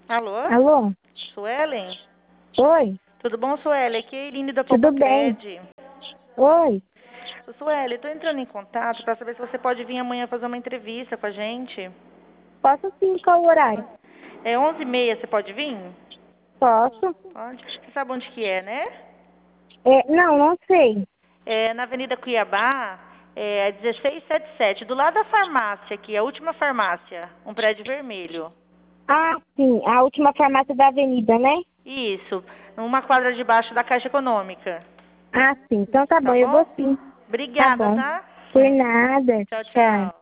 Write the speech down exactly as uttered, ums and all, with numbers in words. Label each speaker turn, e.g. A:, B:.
A: Alô?
B: Alô?
A: Suelen?
B: Oi?
A: Tudo bom, Suelen? Aqui é a Irine da
B: Tudo bem?
A: Popocred.
B: Oi?
A: Suelen, eu tô entrando em contato para saber se você pode vir amanhã fazer uma entrevista com a gente.
B: Posso sim, qual o horário?
A: É onze e meia, você pode vir?
B: Posso?
A: Pode. Você sabe onde que é, né?
B: É, não, não sei.
A: É na Avenida Cuiabá, é dezesseis setenta e sete, do lado da farmácia aqui, a última farmácia, um prédio vermelho.
B: Ah, sim, a última farmácia da avenida, né?
A: Isso, uma quadra debaixo da Caixa Econômica.
B: Ah, sim, então tá bom,
A: Tá
B: eu vou
A: bom?
B: sim. Tá
A: Obrigada,
B: bom.
A: tá?
B: Por nada.
A: Tchau,
B: Tchau.
A: tchau.